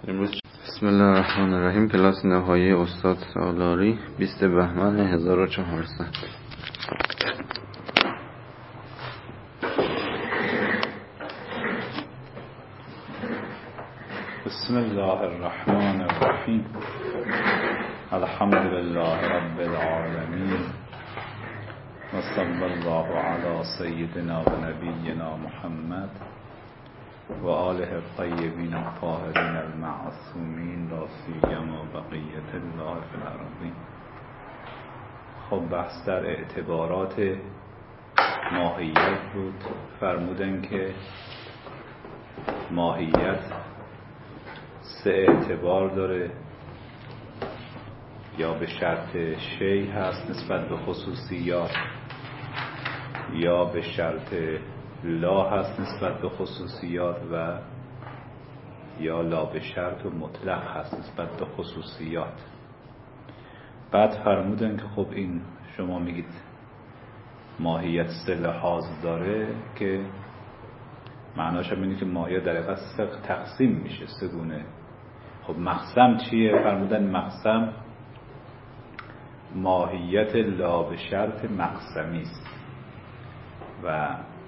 امروز بسم الله الرحمن الرحیم کلاس نهایی استاد سالاری 20 بهمن 1400. بسم الله الرحمن الرحیم الحمد لله رب العالمین و صلی الله علی سیدنا و نبینا محمد و آله الطیبین الطاهرین المعصومین لا سیما بقیة الله فی الارضین. خب بحث در اعتبارات ماهیت بود. فرمودن که ماهیت سه اعتبار داره، یا به شرط شی هست نسبت به خصوصیات، یا به شرط لا هست نسبت به خصوصیات، و یا لا به شرط و مطلق هست نسبت به خصوصیات. بعد فرمودن که خب این شما میگید ماهیت سه لحاظ داره، که معناش هم اینه که ماهیت در حقیقت سه تقسیم میشه، سه گونه. خب مقسم چیه؟ فرمودن مقسم ماهیت لا به شرط مقسمی است، و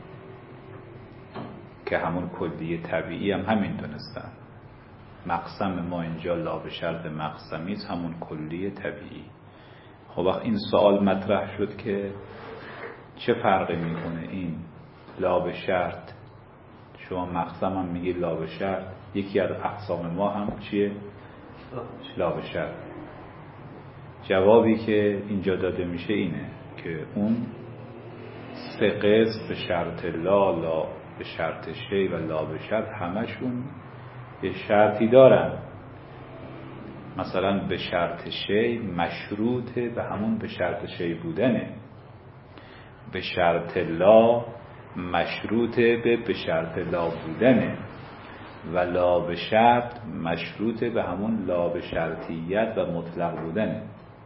که همون کلیه طبیعی هم همین دونستن. مقسم ما اینجا لا به شرط مقسمی است، همون کلیه طبیعی. خب وقت این سوال مطرح شد که چه فرقی میکنه این لا به شرط؟ شما مقسم هم میگی لا به شرط، یکی از اقسام ما هم چیه؟ لا به شرط. جوابی که اینجا داده میشه اینه که اون سه قسم به شرط لا به شرط شی و لا به شرط همشون یه شرطی دارن. مثلا به شرط شی مشروطه به همون به شرط شی بودنه، به شرط لا مشروطه به شرط لا بودنه، و لا به شرط مشروطه به همون لا به شرطیت و مطلق بودنه.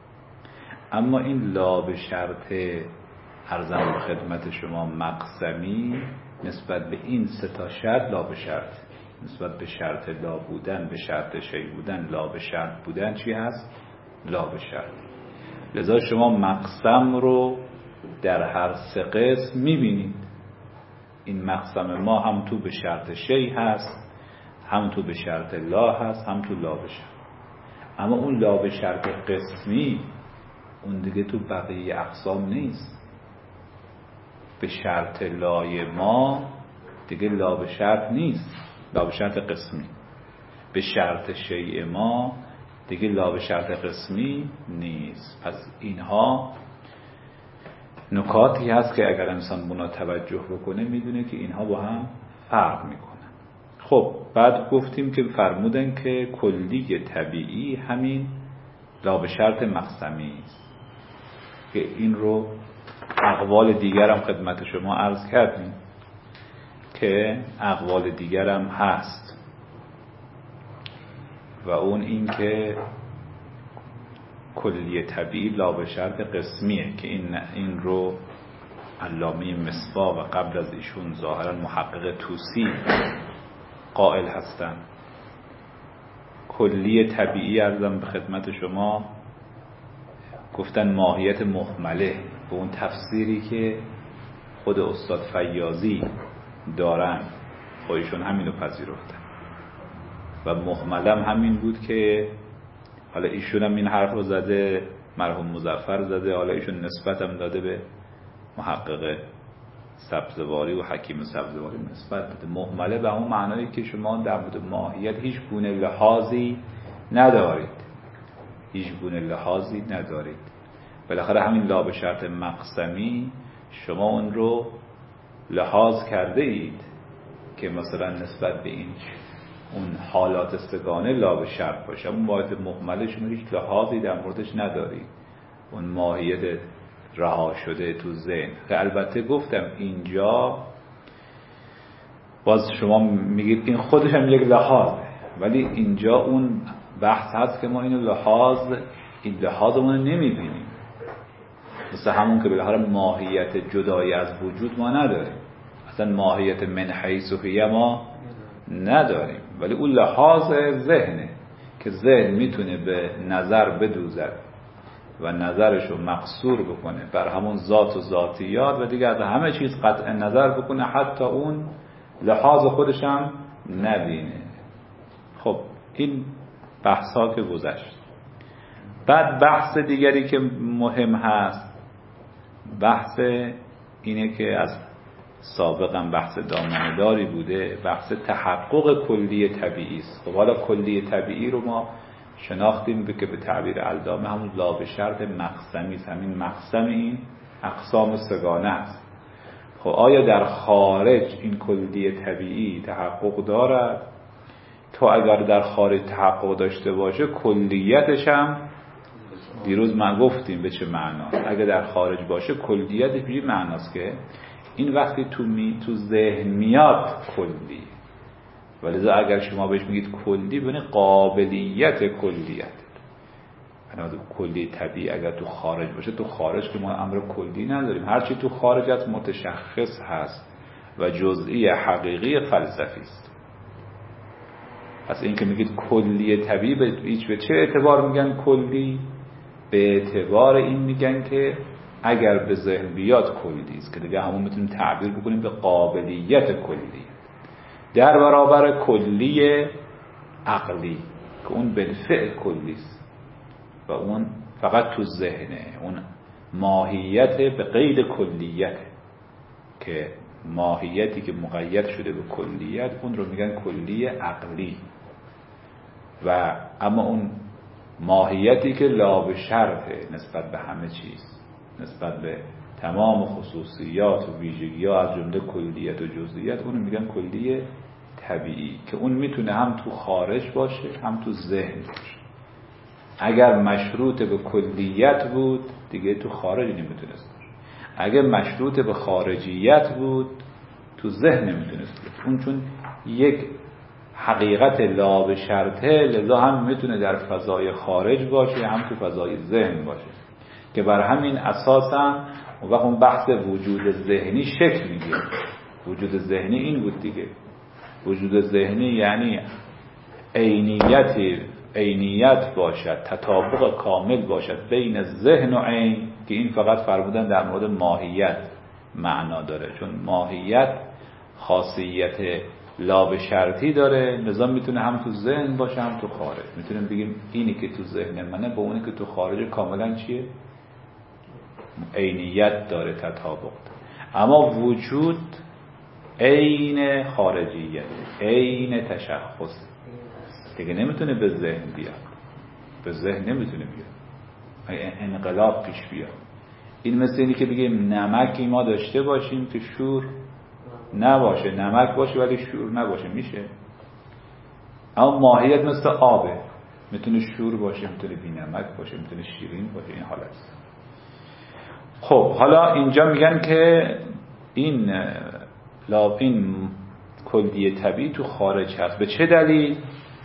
اما این لا به شرط عرضم به خدمت شما مقسمی نسبت به این سه تا شرط لا به شرط، نسبت به شرط لا بودن، به شرط شی بودن، لا به شرط بودن چی هست؟ لا به شرط. لذا شما مقسم رو در هر سه قسم میبینید. این مقسم ما هم تو به شرط شی هست، هم تو به شرط لا هست، هم تو لا به شرط. اما اون لا به شرط قسمی اون دیگه تو بقیه اقسام نیست. به شرط لای ما دیگه لا به شرط نیست، لا به شرط قسمی. به شرط شیء ما دیگه لا به شرط قسمی نیست. پس اینها نکاتی هست که اگر انسان بنا توجه بکنه میدونه که اینها با هم فرق میکنن. خب بعد گفتیم که فرمودن که کلی طبیعی همین لا به شرط مقسمی است، که این رو اقوال دیگر هم خدمت شما عرض کردیم که اقوال دیگر هم هست، و اون این که کلیه طبیعی لا به شرط قسمیه، که این رو علامه مصباح و قبل از ایشون ظاهرا محقق طوسی قائل هستن. کلیه طبیعی عرضم به خدمت شما گفتن ماهیت محمله، به اون تفسیری که خود استاد فیاضی دارن، خودشون همینو پذیرفتن. و محملم همین بود که حالا ایشون هم این حرف رو زده، مرحوم مظفر زده، حالا ایشون نسبت هم داده به محقق سبزواری و حکیم سبزواری نسبت بده. محمله به اون معنایی که شما در مورد ماهیت هیچ گونه لحاظی ندارید، هیچ گونه لحاظی ندارید. بالاخره همین لا به شرط مقسمی شما اون رو لحاظ کرده اید که مثلا نسبت به این اون حالات سگانه لا به شرط باشه. اون ماهیت محمله شما هیچ لحاظی در موردش ندارید، اون ماهیت رها شده تو ذهن. که البته گفتم اینجا باز شما میگید این خودش هم یک لحاظه، ولی اینجا اون بحث هست که ما این لحاظمون رو نمیبینیم. مثل همون که بالاخره ماهیت جدایی از وجود ما نداریم، اصلا ماهیت من حیث هی ما نداریم. ولی اون لحاظ ذهنه که ذهن میتونه به نظر بدوزد و نظرشو مقصور بکنه بر همون ذات و ذاتیات و دیگه از همه چیز قطع نظر بکنه، حتی اون لحاظ خودشم نبینه. خب این بحثا که گذشت. بعد بحث دیگری که مهم هست، بحث اینه که از سابقا بحث دامنه‌داری بوده، بحث تحقق کلی طبیعی است. خب حالا کلی طبیعی رو ما شناختیم که به تعبیر علامه همون لا به شرط مقسمی است. همین مقسم این اقسام سگانه است. خب آیا در خارج این کلی طبیعی تحقق دارد؟ تا اگر در خارج تحقق داشته باشه کلیتش هم دیروز ما گفتیم به چه معناست. اگر در خارج باشه کلیتش به چه معناست که این وقتی تو ذهن میاد کلی، ولذا اگر شما بهش میگید کلی ببینید قابلیت کلیت. کلی طبیعی اگر تو خارج باشه، تو خارج که ما امر کلی نداریم، هرچی تو خارج از متشخص هست و جزئی حقیقی فلسفی است. پس این که میگید کلی طبیعی به چه اعتبار میگن کلی؟ به اعتبار این میگن که اگر به ذهن بیاد کلی است، که دیگه همون میتونیم تعبیر بکنیم به قابلیت کلی در برابر کلی عقلی که اون بالفعل کلی است و اون فقط تو ذهنه، اون ماهیت به قید کلیت، که ماهیتی که مقید شده به کلیت اون رو میگن کلی عقلی. و اما اون ماهیتی که لا به شرطه نسبت به همه چیز، نسبت به تمام خصوصیات و ویژگی‌ها از جمله کلیت و جزئیات، اون رو میگن کلی طبیعی، که اون میتونه هم تو خارج باشه هم تو ذهن باشه. اگر مشروط به کلیت بود دیگه تو خارج نمیتونست باشه، اگر مشروط به خارجیت بود تو ذهن نمیتونست باشه. اون چون یک حقیقت لا به شرطه، لذا هم میتونه در فضای خارج باشه هم تو فضای ذهن باشه، که بر همین اساس هم اون بحث وجود ذهنی شکل میگیره. وجود ذهنی این بود دیگه، وجود ذهنی یعنی عینیت باشد، تطابق کامل باشد بین ذهن و عین، که این فقط فرمودن در مورد ماهیت معنا داره، چون ماهیت خاصیت لا به شرطی داره، لذا میتونه هم تو ذهن باشه هم تو خارج. میتونیم بگیم اینی که تو ذهن منه با اونی که تو خارج کاملا چیه؟ عینیت داره، تطابق داره. اما وجود عین خارجیت، عین تشخص، دیگه نمیتونه به ذهن بیاد، به ذهن نمیتونه بیاد، انقلاب پیش بیاد. این مثل اینی که بگیم نمکی ما داشته باشیم که شور نباشه، نمک باشه ولی شور نباشه، میشه؟ اما ماهیت مثل آبه، میتونه شور باشه، میتونه بی نمک باشه، میتونه شیرین باشه، این حالت است. خب حالا اینجا میگن که این کلیه طبیعی تو خارج هست. به چه دلیل؟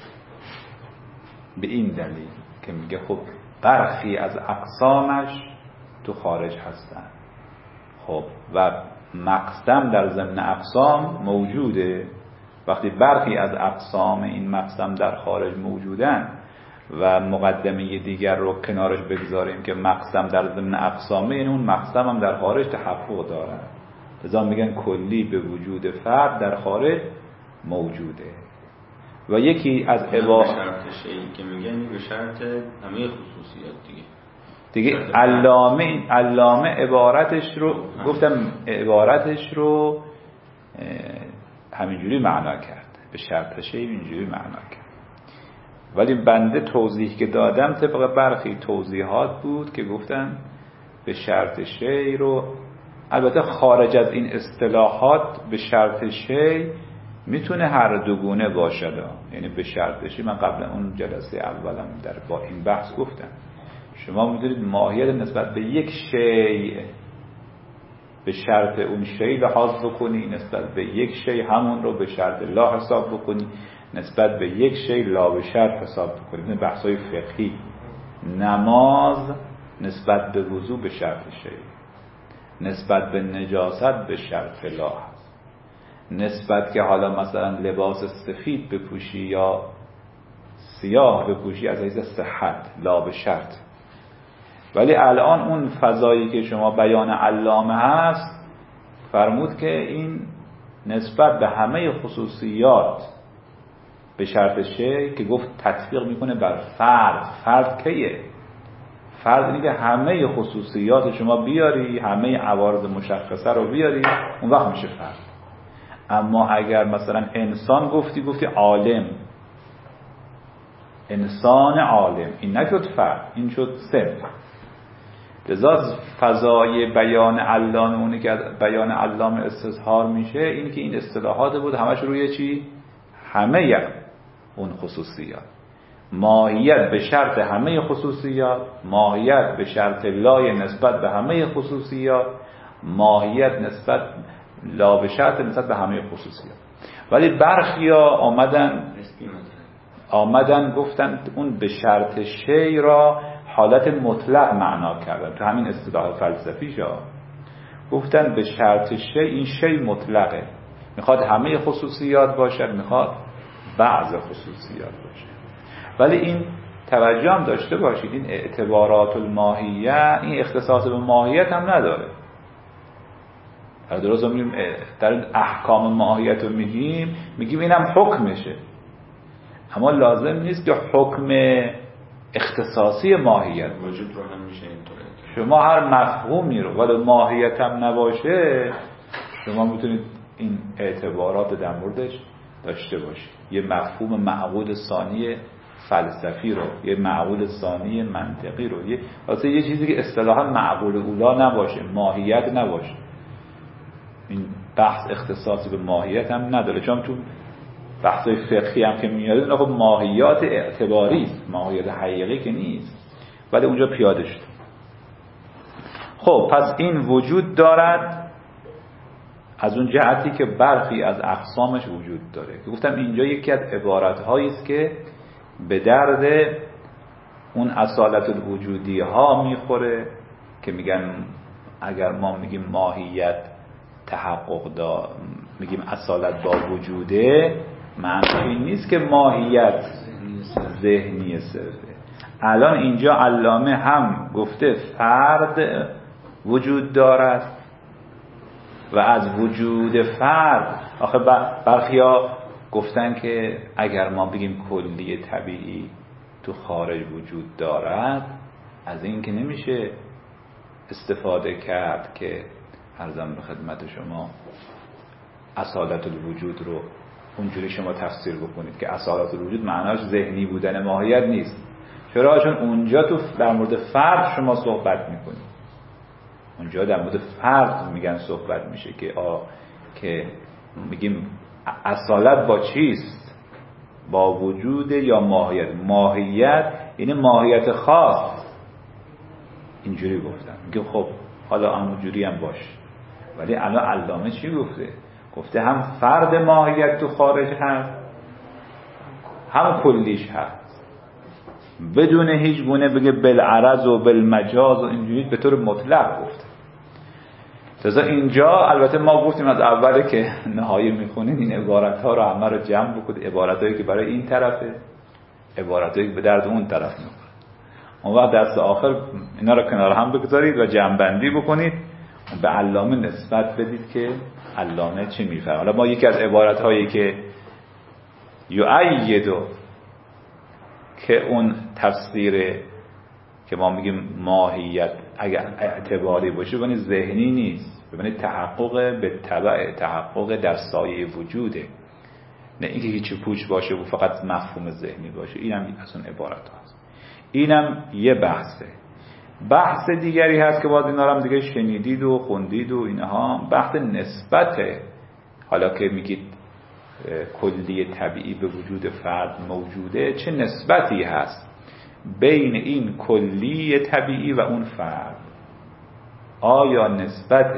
به این دلیل که میگه خب برخی از اقسامش تو خارج هستن. خب و مقسم در ضمن اقسام موجوده. وقتی برخی از اقسام این مقسم در خارج موجودن و مقدمه دیگر رو کنارش بگذاریم که مقسم در ضمن اقسامه، این اون مقسم هم در خارج تحقق داره. لذا میگن کلی به وجود فرد در خارج موجوده. و یکی از عبارت شرط شیئی که میگن به شرط همه خصوصیات دیگه علامه عبارتش رو گفتم، عبارتش رو همینجوری معنا کرد، به شرط شیئی اینجوری معنا کرد، ولی بنده توضیح که دادم طبق برخی توضیحات بود که گفتن به شرط شیئی رو، البته خارج از این اصطلاحات به شرط شیئی میتونه هر دو گونه باشد. یعنی به شرط شیئی من قبل اون جلسه اولم با این بحث گفتم، شما میدونید ماهیت نسبت به یک شیء به شرط اون شیء لحاظ بکنی، نسبت به یک شیء همون رو به شرط لا حساب بکنی، نسبت به یک شیء لا به شرط حساب بکنی. این بحث‌های فقهی. نماز نسبت به وضو به شرط شیء، نسبت به نجاست به شرط لا هست، نسبت که حالا مثلا لباس سفید بپوشی یا سیاه بپوشی از حیث صحت لا به شرط. ولی الان اون فضایی که شما بیان علامه هست فرمود که این نسبت به همه خصوصیات به شرط شی که گفت تطبیق میکنه بر فرد کیه؟ فرد اینه که همه خصوصیات شما بیاری، همه عوارض مشخصه رو بیاری، اون وقت میشه فرد. اما اگر مثلا انسان گفتی عالم، انسان عالم، این نشد فرد، این شد صفت. لذا فضای بیان علامه اونی که بیان علامه استظهار میشه اینی که این اصطلاحات بود همش روی چی؟ همه اون خصوصیات. ماهیت به شرط همه خصوصیات، ماهیت به شرط لای نسبت به همه خصوصیات، ماهیت نسبت لا به شرط نسبت به همه خصوصیات. ولی برخیا آمدن گفتن اون به شرط شی را حالت مطلق معنا کردن. تو همین اصطلاح فلسفیشا گفتن به شرط شی، این شی مطلقه، میخواد همه خصوصیات باشد، میخواد بعض خصوصیات باشد. ولی این توجه هم داشته باشید این اعتبارات الماهیه این اختصاص به ماهیت هم نداره. درست میگیم در احکام ماهیت رو میگیم اینم حکمشه، اما لازم نیست که حکم اختصاصی ماهیت وجود رو هم میشه اینطوره. شما هر مفهومی رو ولی ماهیت هم نباشه شما میتونید این اعتبارات در موردش داشته باشید. یه مفهوم معقول ثانی فلسفی رو، یه معقول ثانی منطقی رو، یه چیزی که اصطلاحا معقول اولا نباشه، ماهیت نباشه. این بحث اختصاصی به ماهیت هم نداره، چون تو بحثای فقهی هم که میاد اون ماهیات اعتباری است، ماهیت حقیقی که نیست، ولی اونجا پیاده شد. خب پس این وجود دارد از اون جهتی که برخی از اقسامش وجود داره. گفتم اینجا یکی از عبارت‌هایی است که به درد اون اصالت الوجودی ها میخوره که میگن اگر ما میگیم ماهیت تحقق داره، میگیم اصالت با وجوده، معنی این نیست که ماهیت ذهنی صرفه. الان اینجا علامه هم گفته فرد وجود دارد و از وجود فرد، آخه برخیا گفتن که اگر ما بگیم کلی طبیعی تو خارج وجود دارد، از این که نمیشه استفاده کرد که عرضم به خدمت شما اصالت الوجود رو اونجوری شما تفسیر بکنید که اصالت الوجود معناش ذهنی بودن ماهیت نیست. چرا؟ چون اونجا تو در مورد فرد شما صحبت میکنید، اونجا در مورد فرد میگن صحبت میشه که میگیم اصالت با چیست؟ با وجود یا ماهیت. ماهیت یعنی ماهیت خاص. اینجوری گفتن. میگه خب حالا همونجوری هم باش، ولی الان علامه چی گفته؟ گفته هم فرد ماهیت تو خارج هست، هم کلیش هست، بدون هیچ گونه بگه بالعرض و بالمجاز و اینجوری به طور مطلق گفته. لذا اینجا البته ما گفتیم از اوله که نهایی میخونید این عبارت‌ها رو همه رو جمع بکنید، عبارت‌هایی که برای این طرفه، عبارت‌هایی که به درد اون طرف میخوره. اون وقت دست آخر اینا رو کنار هم بگذارید و جمع‌بندی بکنید، به علامه نسبت بدید که علامه چی میفهمه. حالا ما یکی از عبارت‌هایی که یؤیدو که اون تفسیر که ما میگیم ماهیت اگر اعتباری باشه ببینید ذهنی نیست، ببینید تحقق به تبع تحقق در سایه وجوده، نه اینکه هیچی پوچ باشه و فقط مفهوم ذهنی باشه. اینم از اون عبارت هست. اینم یه بحثه. بحث دیگری هست که باز اینا رو هم دیگه شنیدید و خوندید و اینها، بحث نسبته. حالا که میگید کلی طبیعی به وجود فرد موجوده، چه نسبتی هست بین این کلی طبیعی و اون فرد؟ آیا نسبت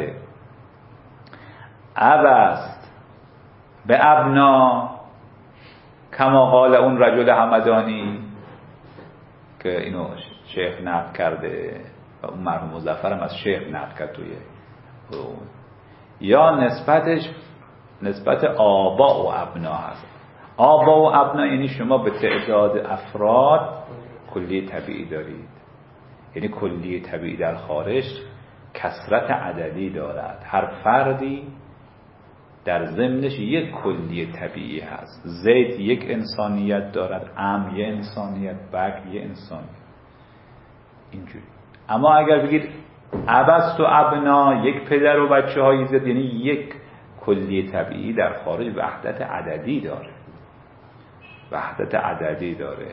اب است به ابنا کما قال اون رجل همدانی که اینو شیخ نقل کرده و اون مرحوم مظفر هم از شیخ نقل کرد توی، یا نسبتش نسبت آبا و ابنا هست. آبا و ابنا یعنی شما به تعداد افراد کلیه طبیعی دارید. یعنی کلیه طبیعی در خارج کثرت عددی دارد. هر فردی در ضمنش یک کلیه طبیعی هست. زید یک انسانیت دارد، عم یک انسانیت، بک یک انسانیت، اینجوری. اما اگر بگید ابست و ابنا، یک پدر و بچه هایی زد، یعنی یک کلیه طبیعی در خارج وحدت عددی داره. وحدت عددی داره.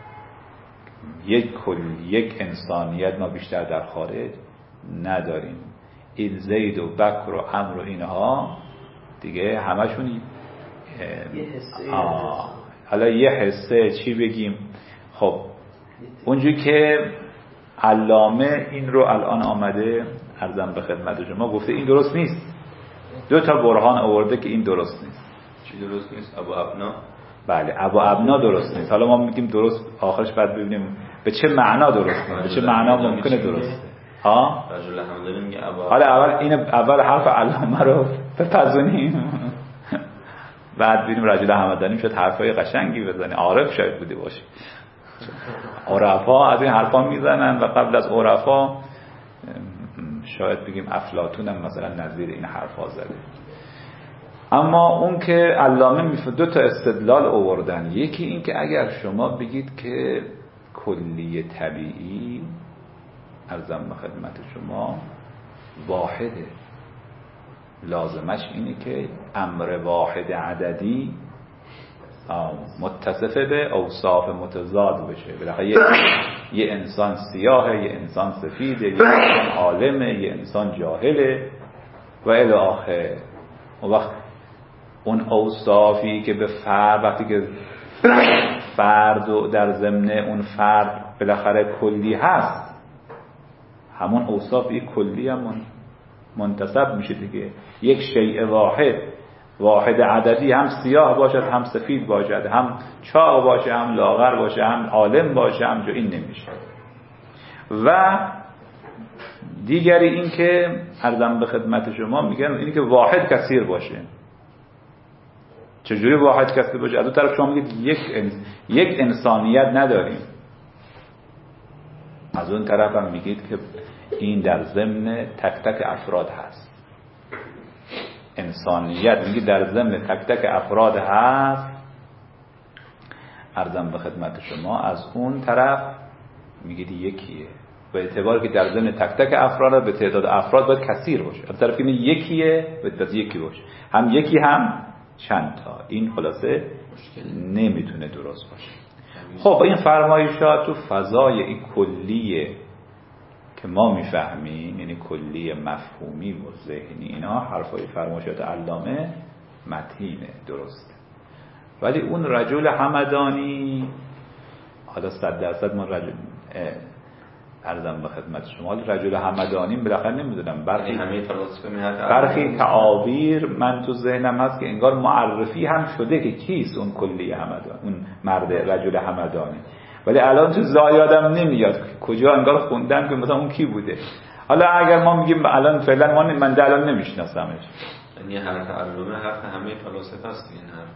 یک انسانیت ما بیشتر در خارج نداریم. این زید و بکر و عمر و اینها دیگه همشون حالا یه حسه چی بگیم. خب اونجوری که علامه این رو الان آمده عرضم به خدمت شما گفته این درست نیست. 2 تا برهان آورده که این درست نیست. چی درست نیست؟ ابو ابنا. بله ابو ابنا درست نیست. حالا ما میگیم درست، آخرش بعد ببینیم به چه معنا درست نیست، به چه معنا ممکنه درسته. ها رجل همدانی میگه ابو. حالا اول حرف علامه رو بپزونیم بعد ببینیم رجل همدانی شد حرفای قشنگی بزنه. عارف شاید بوده باشه. عرفا از این حرفا میزنن و قبل از عرفا شاید بگیم افلاطون هم مثلا نظیر این حرفا زده. اما اون که علامه 2 تا استدلال آوردن. یکی این که اگر شما بگید که کلیه طبیعی عرضم به خدمت شما واحده، لازمش اینه که امر واحد عددی متصف به اوصاف متضاد بشه. بالاخره یه انسان سیاهه، یه انسان سفیده، یه انسان عالمه، یه انسان جاهله و الی آخر. اون وقت اون اوصافی که به فرد، وقتی که فرد و در ضمن اون فرد بالاخره کلی هست، همون اوصاف یک کلی هم منتسب میشه دیگه. یک شیء واحد عددی هم سیاه باشد، هم سفید باشد، هم چاق باشه، هم لاغر باشه، هم عالم باشه، هم جو، این نمیشه. و دیگری این که عرضم به خدمت شما میگن اینی که واحد کثیر باشه. چجوری واحد کثیر باشه؟ از اون طرف شما میگید یک انسانیت نداریم، از اون طرف هم میگید که این در ضمن تک تک افراد هست. انسانیت میگید در ضمن تک تک افراد هست. عرضم به خدمت شما از اون طرف میگید یکیه، به اعتباری که در ضمن تک تک افراد به تعداد افراد باید کثیر باشه. از طرف اینه یکیه باید یکی باشه، هم یکی هم چند تا. این خلاصه نمیتونه درست باشه. خب این فرمایشات تو فضای این کلیه که ما میفهمیم، یعنی کلی مفهومی و ذهنی، اینا حرفای فرمایشات علامه متینه، درسته. ولی اون رجل همدانی، حالا 100% ما رجل عرضم به خدمت شما، رجل همدانی بالاخره نمیدونم برخی تعابیر من تو ذهنم هست که انگار معرفی هم شده که کیست اون کلی همدان، اون مرد رجل همدانی، ولی الان تو زایادم نمیاد کجا انگار خوندم که مثلا اون کی بوده. حالا اگر ما میگیم الان فعلا من ده الان نمیشناسمش، یعنی حرف علامه حرف همه فلاسفه است. این حرف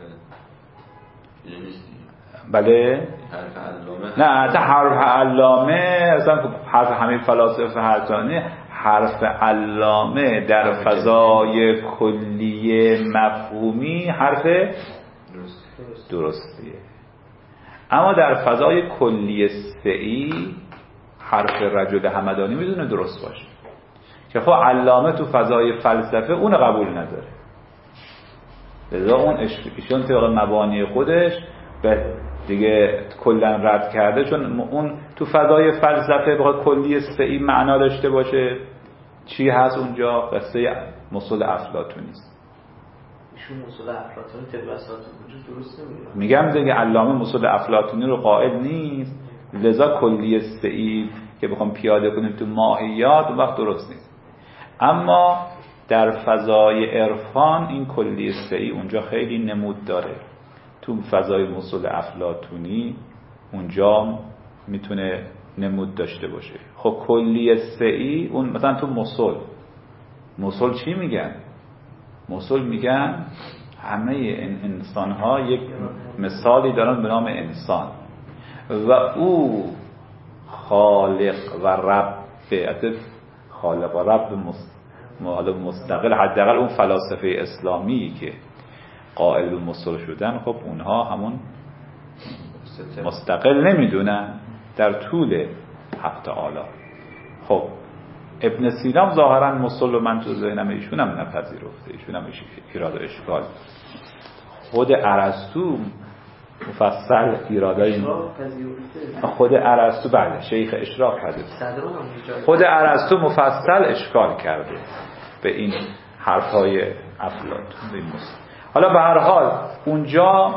بله حرف علامه نه اصلا حرف علامه اصلا حرف همه فلاسفه هستانه. حرف علامه در فضای کلیه مفهومی حرف درستیه، اما در فضای کلیه سعی حرف رجل همدانی میدونه درست باشه که خب علامه تو فضای فلسفه اون قبول نداره، لذا اون ایشون طبق مبانی خودش به دیگه کلا رد کرده، چون اون تو فضای فلسفه بخواد کلیه سعی معنا داشته باشه چی هست اونجا؟ قصه مصول افلاطونی است. ایشون مصول افلاطونی طبق اساطیر وجود درست نمیگه. میگم دیگه علامه مصول افلاطونی رو قائل نیست، لذا کلیه سعی که بخوام پیاده کنیم تو ماهیات اون وقت درست نیست. اما در فضای عرفان این کلیه سعی اونجا خیلی نمود داره. تو فضای مصول افلاطونی اونجا میتونه نمود داشته باشه. خب کلیه سعی اون مثلا تو مصول چی میگن؟ مصول میگن همه این انسان ها یک مثالی دارن به نام انسان و او خالق و رب، خالق و رب مستقل، حداقل اون فلاسفه اسلامی که قائل به مصل شدن، خب اونها همون مستقل نمیدونن در طول حق تعالی. خب ابن سینا ظاهرا مصل، من تو ذهنم ایشون هم نپذیرفته، ایشون هم ایراد اشکال. خود ارسطو مفصل ایرادای خود ارسطو، بله شیخ اشراق پذیرفته، خود ارسطو مفصل اشکال کرده به این حرفای افلاطون به این مصل. حالا به هر حال اونجا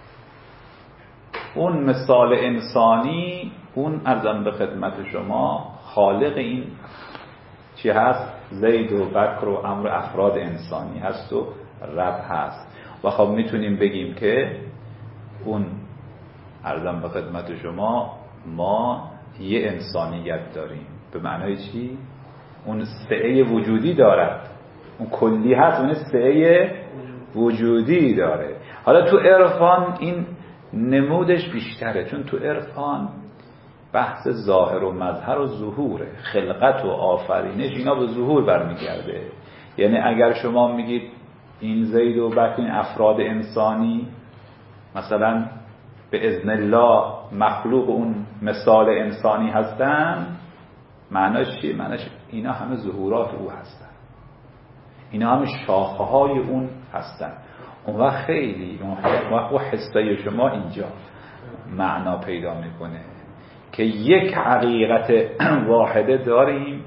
اون مثال انسانی، اون عرضم به خدمت شما خالق این چی هست؟ زید و بکر و امر افراد انسانی هست و رب هست. و خب میتونیم بگیم که اون عرضم به خدمت شما ما یه انسانیت داریم. به معنای چی؟ اون سعه وجودی دارد، اون کلی هست، اون سعه وجودی داره. حالا تو عرفان این نمودش بیشتره، چون تو عرفان بحث ظاهر و مظهر و ظهوره، خلقت و آفرینش اینا به ظهور برمیگرده. یعنی اگر شما میگید این زید و بکر این افراد انسانی مثلا به اذن الله مخلوق اون مثال انسانی هستن، معناش چیه؟ معناش اینا همه ظهورات او هستن، اینا همه شاخه های اون هستن. اون وقت خیلی اون حسه شما اینجا معنا پیدا میکنه که یک حقیقت واحده داریم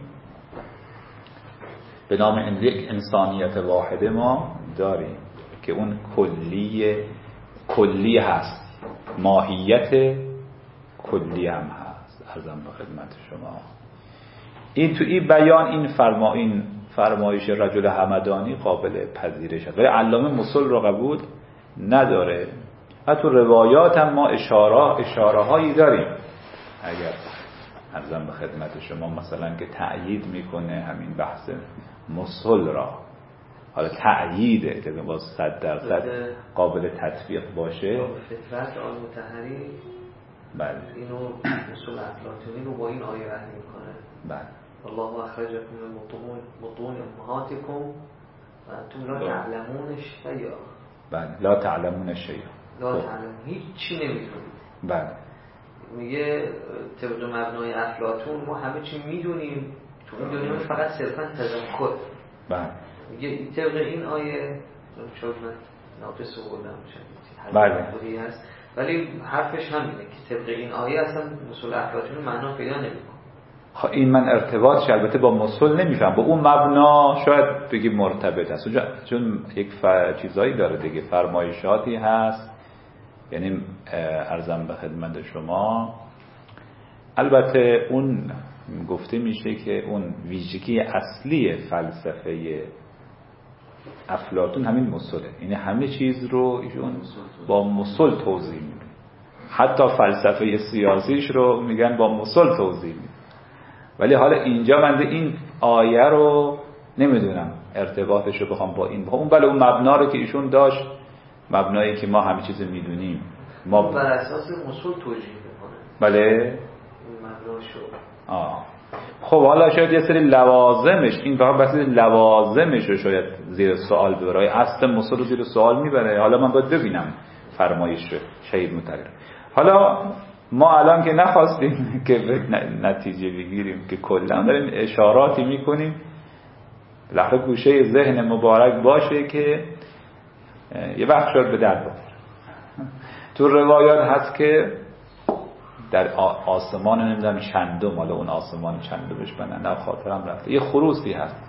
به نام یک انسانیت واحده ما داریم که اون کلی هست، ماهیت کلی هم هست. عرضم به خدمت شما این تو این بیان این فرمایش رجل همدانی قابل پذیرش است، ولی علامه مصل رو قبول نداره. حتی روایات هم ما اشاره هایی داریم، اگر عرضم به خدمت شما مثلا که تأیید میکنه همین بحث مصل را. حالا تأییده که با 100% قابل تطبیق باشه. فطرت آل مطهری بله اینو اصول افلاطونی رو با این آیه رد میکنه. بله الله اخرجکم من بطون امهاتکم و انتم لا تعلمون شیئا. بله لا تعلمون شیئا، لا تعلمون هیچی نمیدونید. بله میگه طبق مبنای افلاطون ما همه چی میدونیم، تو این دنیا فقط صرفا تذکر. بله میگه طبق این آیه شاید من ناقص بودم شاید بله هست، ولی حرفش همینه که طبق این آیه اصلا اصول افلاطون معنا پیدا نمیکنه. این من ارتباطش البته با مصل نمیفهم، با اون مبنا شاید بگیم مرتبط است، چون یک چیزایی داره دیگه، فرمایشاتی هست. یعنی عرضم به خدمت شما البته اون گفته میشه که اون ویژگی اصلی فلسفه افلاطون همین مصله، یعنی همه چیز رو ایشون با مصل توضیح میده، حتی فلسفه سیاسیش رو میگن با مصل توضیح میده. ولی حالا اینجا من این آیه رو نمیدونم ارتباطش رو بخوام با این اون، بله اون مبنا رو که ایشون داشت، مبنایی که ما همه چیز میدونیم ما بر اساس مصل توجیه میکنه. بله این مبناشو خب حالا شاید یه سری لوازمش، این فقط بحث لوازمش رو شاید زیر سوال ببره، اصل مصل رو زیر سوال میبره. حالا من باید ببینم فرمایش شهید مطلق. حالا ما الان که نخواستیم که نتیجه بگیریم، که کلا داریم اشاراتی میکنیم، بالاخره گوشه ذهن مبارک باشه که یه وقت شاید به درد بخوره. تو روایات هست که در آسمان نمیدونم چندم، حالا اون آسمان چندمش من نه خاطرم رفته، یه خروسی هست.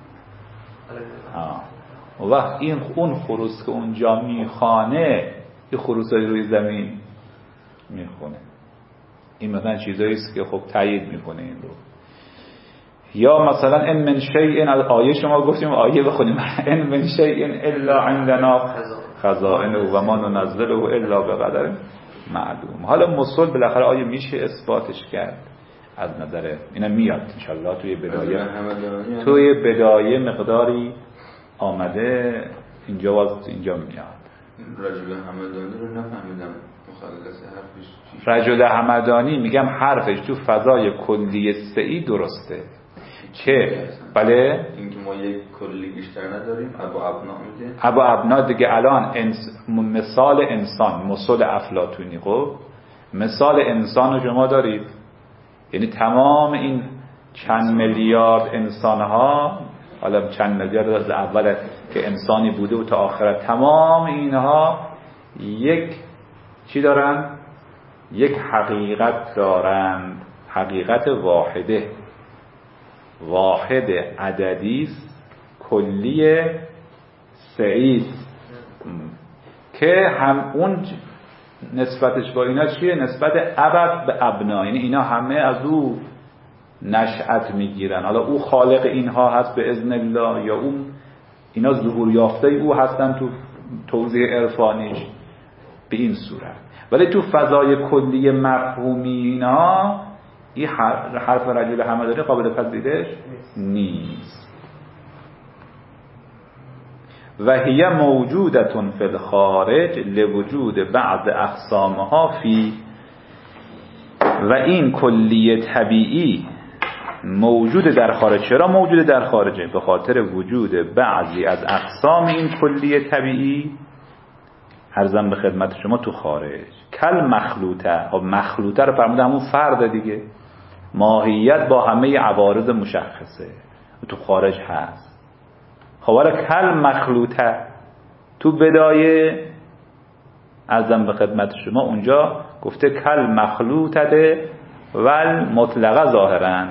و وقت اون خروس که اونجا میخوانه، یه خروسای روی زمین میخونه. این مثلا چیزایی است که خب تایید میکنه این رو. یا مثلا ان من شیء، آیه شما گفتیم آیه بخونیم ان من شیء الا عندنا خزائنه و ما ننزله الا بقدر معلوم. حالا مصل بالاخره آیه میشه اثباتش کرد از نظر اینا میاد ان شاء الله توی بدایه مقداری آمده اینجا باز اینجا میاد. رجل همدانی رو نفهمیدم مخلص حرفش چی؟ رجل همدانی میگم حرفش تو فضای کلی سعی درسته که بله اینکه ما یک کلی بیشتر نداریم. ابو ابنا میگه ابو ابنا دیگه الان مثال انسان مثل افلاطونی، خب مثال انسان رو شما دارید، یعنی تمام این چند میلیارد انسان ها، حالا چند میلیارد از اول که انسانی بوده و تا آخرت، تمام اینها یک چی دارن؟ یک حقیقت دارند، حقیقت واحد عددی کلی سعی که هم اون نسبتش با اینا چیه؟ نسبت ابد به ابنا، یعنی اینا همه از او نشأت میگیرن. حالا او خالق اینها هست به اذن الله یا اون اینا ظهور یافته او هستن تو توضیح عرفانیش به این صورت. ولی تو فضای کلی مفهومی اینا این حرف رجل همدانی قابل پذیرش نیست. و هی موجودتون فی الخارج لوجود بعض اقسامها فی، و این کلی طبیعی موجود در خارج. چرا موجود در خارجه؟ به خاطر وجود بعضی از اقسام این کلی طبیعی، عرضم به خدمت شما، تو خارج. کل مخلوطه، مخلوطه رو فرموده همون فرد دیگه، ماهیت با همه عوارض مشخصه تو خارج هست. خب حالا کل مخلوطه تو بدایه عرضم به خدمت شما اونجا گفته کل مخلوطه ول مطلقه ظاهرا،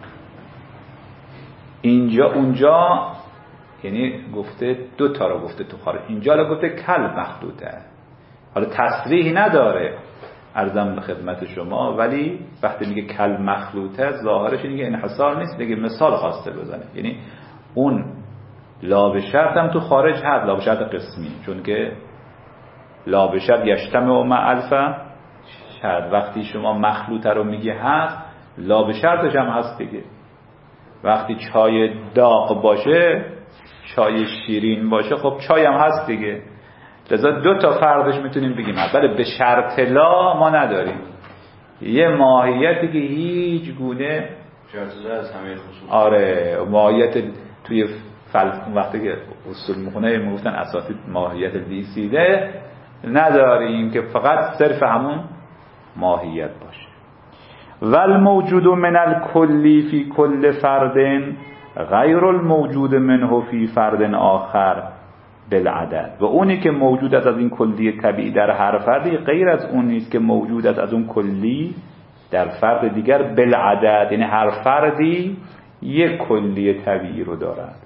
اینجا اونجا یعنی گفته دو تا رو گفته تو خارج، اینجا رو گفته کل مخلوطه. حالا تصریح نداره عرضم به خدمت شما، ولی وقتی میگه کل مخلوطه ظاهرش اینه که انحصار نیست، دیگه مثال خواسته بزنه. یعنی اون لا به شرط هم تو خارج هست، لا به شرط قسمی، چون که لا به شرط یجتمع مع الف شرط. وقتی شما مخلوطه رو میگه هست، لا به شرطش هم هست دیگه. وقتی چای داغ باشه، چای شیرین باشه، خب چای هم هست دیگه. لذا دو تا فردش میتونیم بگیم، ولی به شرط لا ما نداریم. یه ماهیتی که هیچ گونه شرط از همه خصوص، آره ماهیت توی وقتی که اصول میخونه میگفتن اساتید ماهیت بیسیده نداریم که فقط صرف همون ماهیت باشه. والموجود من الکلی فی کل فرد غیر الموجود منه فی فرد آخر بالعدد، و اونی که موجود است از این کلی طبیعی در هر فردی غیر از اون نیست که موجود است از اون کلی در فرد دیگر بالعدد، یعنی هر فردی یک کلی طبیعی رو دارد.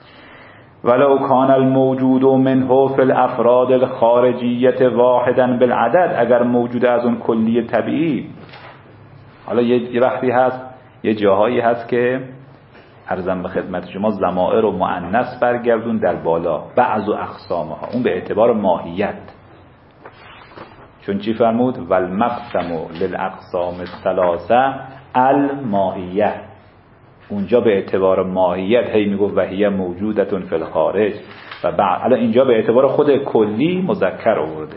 ولو کان الموجود منه فی الافراد الخارجیه واحدا بالعدد، اگر موجود از اون کلی طبیعی، حالا یه وقتی هست یه جاهایی هست که عرضم به خدمت شما ضمائر و مؤنث برگردون در بالا، بعض و اقسامها، اون به اعتبار ماهیت. چون چی فرمود؟ والمقسم للاقسام الثلاثه الماهیه، اونجا به اعتبار ماهیت هی میگفت و هی موجودتون فی الخارج، و الان اینجا به اعتبار خود کلی مذکر آورده.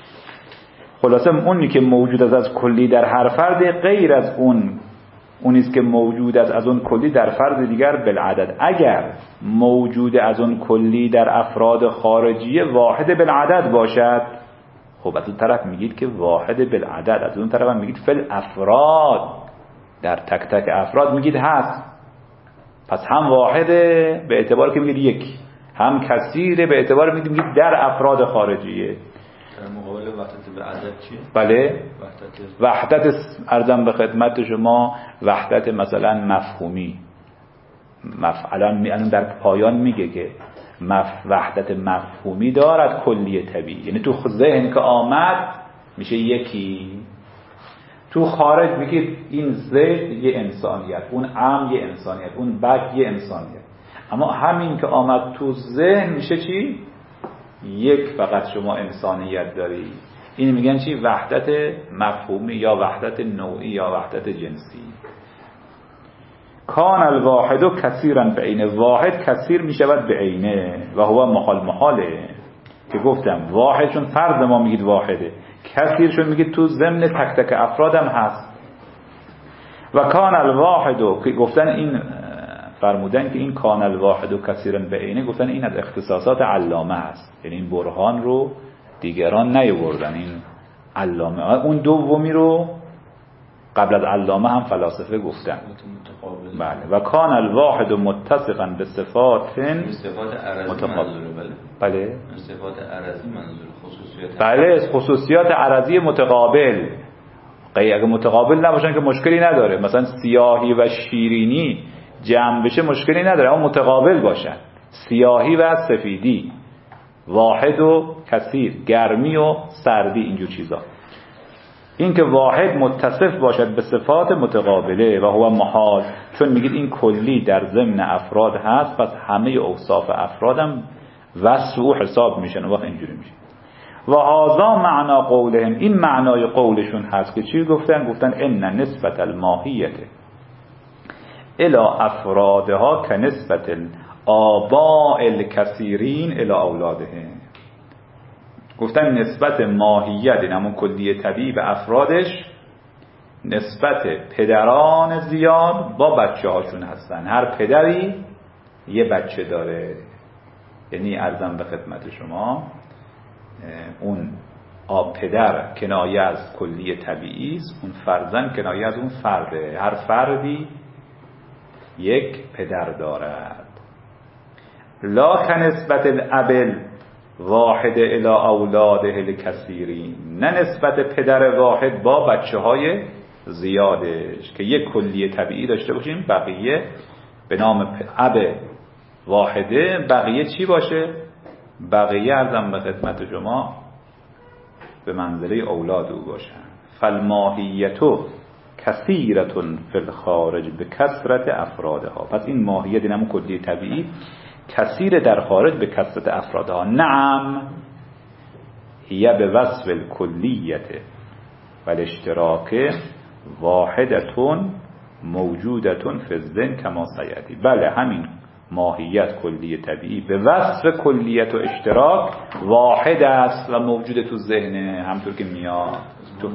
خلاصه اونی که موجود است از کلی در هر فرد غیر از اونیست که موجود است از اون کلی در فرد دیگر بالعدد. اگر موجود از اون کلی در افراد خارجیه واحد بالعدد باشد، خب از اون طرف میگید که واحد بالعدد، از اون طرف هم میگید فل افراد، در تک تک افراد میگید هست. پس هم واحده به اعتبار که میگید یک، هم کثیره به اعتبار میگید در افراد خارجیه. در مقابل وحدت به عدد چیه؟ بله وحدت عرضم به خدمت شما وحدت مثلا مفهومی، الان در پایان میگه که وحدت مفهومی دارد کلی طبیعی، یعنی تو ذهن که آمد میشه یکی، تو خارج میگه این زید یه انسانیت، اون ام یه انسانیت، اون بد یه انسانیت، اما همین که آمد تو ذهن میشه چی؟ یک، فقط شما انسانیت داری. این میگن چی؟ وحدت مفهومی یا وحدت نوعی یا وحدت جنسی. کان الواحد کثیرا بعینه، واحد کثیر می شود به عینه و هو محاله که گفتم واحد چون فرد ما میگید واحده، کثیر چون میگید تو ضمن تک تک افرادم هست. و کان الواحد که گفتن این فرمودن که این کان الواحد کثیرا بعینه، گفتن این از اختصاصات علامه است، یعنی این برهان رو دیگران نیاوردن، این علامه. اون دومی رو قبل از علامه هم فلاسفه گفتن. بله. و کان الواحد متصفا به صفات متقابل. بله صفات عرضی منظور خصوصیات. بله خصوصیات عرضی متقابل. اگه متقابل نباشن که مشکلی نداره، مثلا سیاهی و شیرینی جمع بشه مشکلی نداره، اما متقابل باشن، سیاهی و سفیدی، واحد و کثیر، گرمی و سردی، اینجور چیزا. این که واحد متصف باشد به صفات متقابله و هو محال، چون میگید این کلی در ضمن افراد هست، پس همه اوصاف افرادم وصف و حساب میشن و وقت اینجوری میشه. و هذا معنا قولهم، این معنای قولشون هست که چی گفتن؟ گفتن ان نسبت الماهیت الی افرادها که نسبت الآباء الکثیرین الی اولادهم. گفتن نسبت ماهیت، این همون کلیه طبیعی به افرادش، نسبت پدران زیاد با بچه هاشون هستن. هر پدری یه بچه داره، یعنی عرضم به خدمت شما اون پدر کنایه از کلیه طبیعی است، اون فرزند کنایه از اون فرده. هر فردی یک پدر دارد. لا کنسبت الابل واحد الی اولاده الکثیرین، نه نسبت پدر واحد با بچه های زیادش، که یک کلیه طبیعی داشته باشیم، بقیه به نام اب واحده، بقیه چی باشه؟ بقیه ارزم به خدمت شما به منزله اولاد او باشن. فالماهیتو کثیرتون فی الخارج به کثرت افرادها. پس این ماهیت، این همون کلیه طبیعی، کثیر در خارج به کثرت افرادها. نعم هی به وصف الکلیت و الاشتراک واحدتون موجودتون فی الذهن کما سیأتی. بله همین ماهیت کلیه طبیعی به وصف کلیت و اشتراک واحد است و موجود تو ذهن، همطور که میاد تو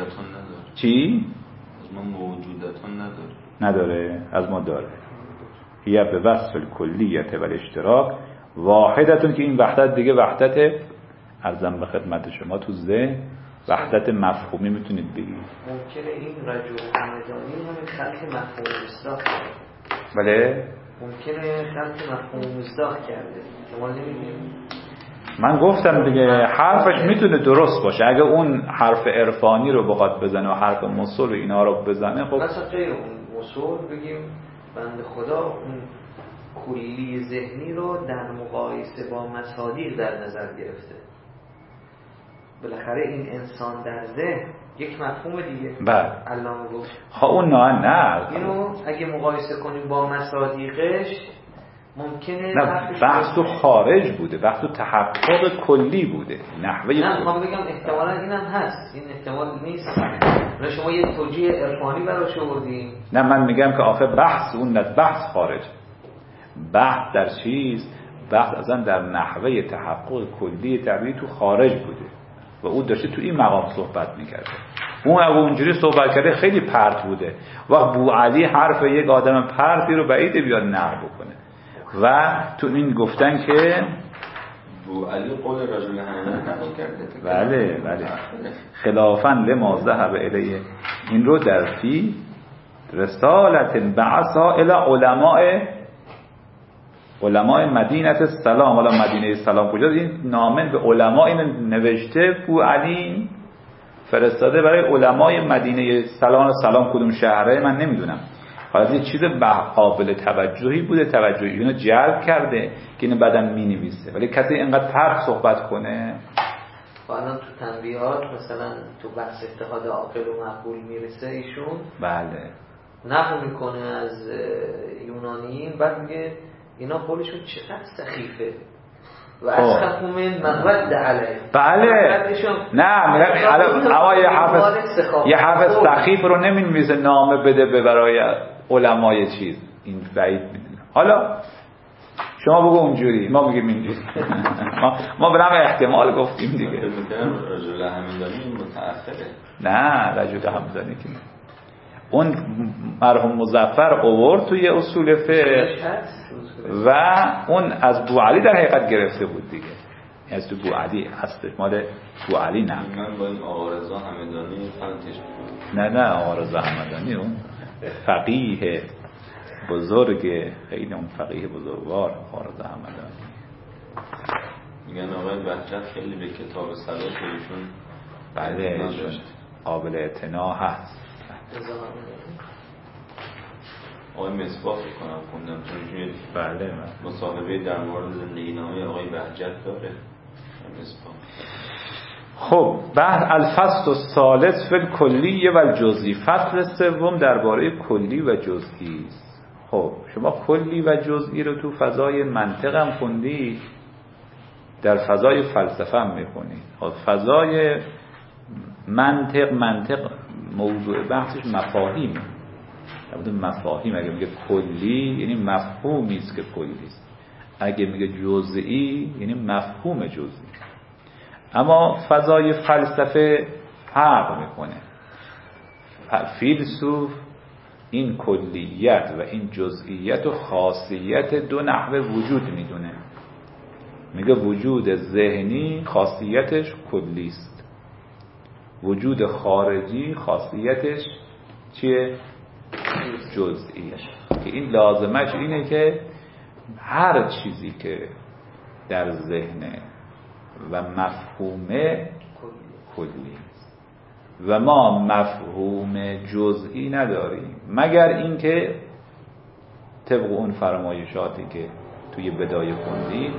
چی؟ از ما موجودتون نداره، از ما داره. هی به وصف الکلیت و الاشتراک واحدتون، که این وحدت دیگه وحدت ارزم به خدمت شما تو ذهن وحدت مفهومی میتونید بگید. ممکنه این رجل همدانی همین خلق مفهوم مصداق کرده. بله ممکنه خلق مفهوم مصداق کرده، شما نمیدونید. من گفتم دیگه حرفش میتونه درست باشه اگه اون حرف عرفانی رو بخواد بزنه و حرف موصول اینا رو بزنه. خب مثلا غیر اون موصول بگیم بنده خدا اون کلی ذهنی رو در مقایسه با مصادیق در نظر گرفته. بالاخره این انسان در ذهن یک مفهوم دیگه. بله علامه گفت ها اون نه اینو اگه مقایسه کنیم با مصادیقش ممکنه نه، بحث تو خارج بوده، بحث تو تحقق کلی بوده، نحوه نه من بگم احتمالا اینم هست، این احتمال نیست. نه شما یه توجیه عرفانی براش آوردین. نه من میگم که آخه بحث اون از بحث خارج، بحث در چیز، بحث اصلا در نحوه تحقق کلی طبیعی تو خارج بوده و او داشته تو این مقام صحبت میکرده. اون اگه اونجوری صحبت کرده خیلی پرت بوده و بو علی حرف یک آدم پرتی رو بعیده بیاد نقل بکنه. و تو این گفتن که بو علی قول رجل همدانی نقل کرده. بله خلافاً لما ذهب الیه، این رو در فی رسالت بعثها الی علماء مدینه السلام. حالا مدینه السلام کجاست؟ این نامه به علما این نوشته بو علی فرستاده برای علمای مدینه سلام کدوم شهره من نمیدونم. حالا یه چیز قابل توجهی بوده، توجهی اینو جلب کرده که اینو بعداً مینویسه، ولی کسی اینقدر پرت صحبت کنه. الان تو تنبیهات مثلا تو بحث اتحاد عاقل و معقول میرسه ایشون بله نقل میکنه از یونانیین، بعد میگه اینا قولشون چقدر سخیفه و از خفوم من رد علیه. بله نه میگم اما یه حرف سخیف رو نمی‌نویسه نامه بده به برای علمای چیز این بعید میدونن. حالا شما بگو اونجوری، ما میگیم اینجوری. ما به نام احتمال گفتیم دیگه. رجل همدانی متأخره. نه رجل همدانی که اون مرحوم مظفر آورد توی اصول فقه و اون از بوعلی در حقیقت گرفته بود دیگه. از تو بوعلی هستش، مال بوعلی نه. من با این آقا رضا همدانی فهمتش. نه آقا رضا همدانی اون فقیه بزرگ، خیلی اون فقیه بزرگوار آقا رضا همدانی. میگن آقای بهجت خیلی به کتاب صلاح ایشون بله قابل اعتنا هست. آقای مصباح کنم خوندم چون بله مصاحبه در مورد زندگی نامه آقای بهجت داره مصباح. خب بعد الفصل الثالث فی الکلی و الجزئی، فصل سوم درباره کلی و جزئی است. خب شما کلی و جزئی رو تو فضای منطق هم خوندید، در فضای فلسفه هم میخونید. خب فضای منطق موضوع بحثش مفاهیم. مفاهیم اگه میگه کلی یعنی مفهومی است که کلی است، اگه میگه جزئی یعنی مفهوم جزئی. اما فضای فلسفه فرق میکنه. فیلسوف این کلیت و این جزئیت و خاصیت دو نحوه وجود میدونه. میگه وجود ذهنی خاصیتش کلی است، وجود خارجی خاصیتش چیه؟ جزئی. که این لازمش اینه که هر چیزی که در ذهن و مفهوم کلی است و ما مفهوم جزئی نداریم، مگر اینکه طبق اون فرمایشاتی که توی بدایه خوندید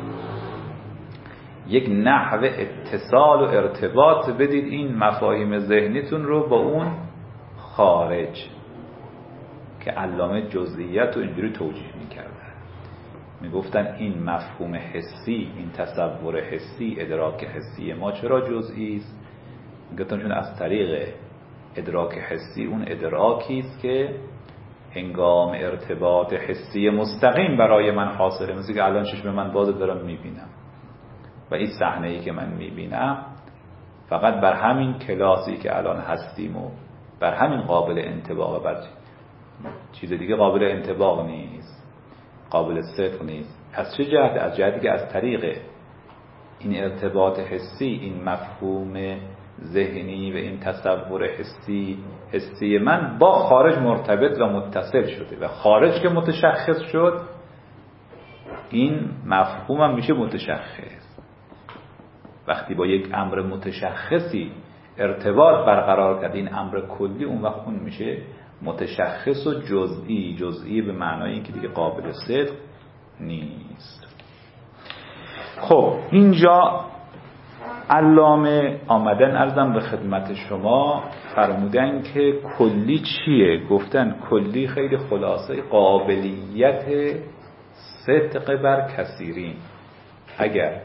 یک نحو اتصال و ارتباط بدید این مفاهیم ذهنیتون رو با اون خارج، که علامه جزئیت رو اینجوری توجیه می‌کردن. میگفتن این مفهوم حسی، این تصور حسی، ادراک حسی ما چرا جزئی است؟ میگفتن چون از طریق ادراک حسی اون ادراکی است که هنگام ارتباط حسی مستقیم برای من حاصله. مثل که الان چشم من باز دارم میبینم و این صحنه‌ای که من میبینم فقط بر همین کلاسی که الان هستیم و بر همین قابل انطباق، بر چیز دیگه قابل انطباق نیست، قابل صدق نیست. از چه جهت؟ از جهتی که از طریق این ارتباط حسی این مفهوم ذهنی و این تصور حسی من با خارج مرتبط و متصل شده و خارج که متشخص شد این مفهومم میشه متشخص. وقتی با یک امر متشخصی ارتباط برقرار کرد این امر کلی، اون وقت اون میشه متشخص و جزئی. جزئی به معنای این که دیگه قابل صدق نیست. خب اینجا علامه آمدن عرضم به خدمت شما فرمودن که کلی چیه؟ گفتن کلی خیلی خلاصه قابلیت صدق بر کثیرین. اگر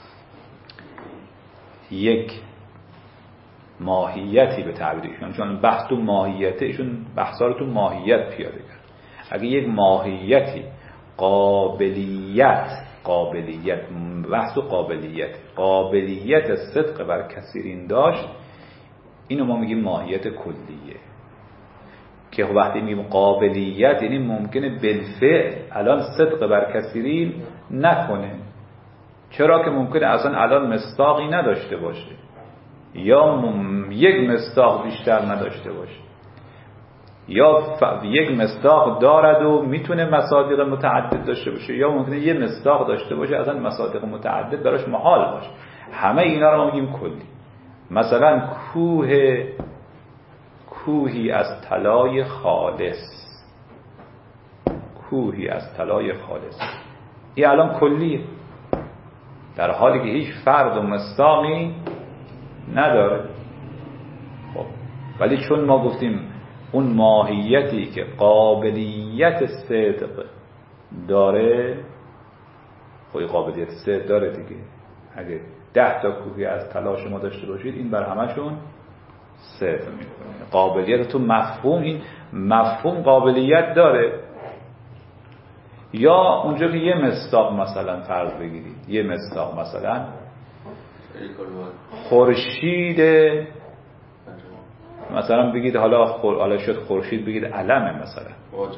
یک ماهیتی به تعبیرشون، چون بحث تو ماهیته، ایشون بحثا رو تو ماهیت پیاده کرد، اگه یک ماهیتی قابلیت بحث و قابلیت صدق بر کثیرین داشت، اینو ما میگیم ماهیت کلیه. که وقتی میگیم قابلیت یعنی ممکنه بالفعل الان صدق بر کثیرین نکنه. چرا؟ که ممکنه اصلا الان مصداقی نداشته باشه یا یک مصداق بیشتر نداشته باشه، یا یک مصداق دارد و میتونه مصادیق متعدد داشته باشه، یا ممکنه یه مصداق داشته باشه اصلا مصادیق متعدد براش محال باشه. همه اینا رو ما میگیم کلی. مثلا کوهی از طلای خالص، این الان کلیه، در حالی که هیچ فرد و مصداقی نداره. خب ولی چون ما گفتیم اون ماهیتی که قابلیت صدق داره، خب قابلیت صدق داره دیگه. اگه 10 تا کوهی از طلا شما داشته باشید، این بر همشون صدق میکنه. قابلیت تو مفهوم، این مفهوم قابلیت داره. یا اونجا که یه مصداق مثلا فرض بگیرید، یه مصداق مثلا خورشید، مثلا بگید حالا شد خورشید بگید علمه مثلا،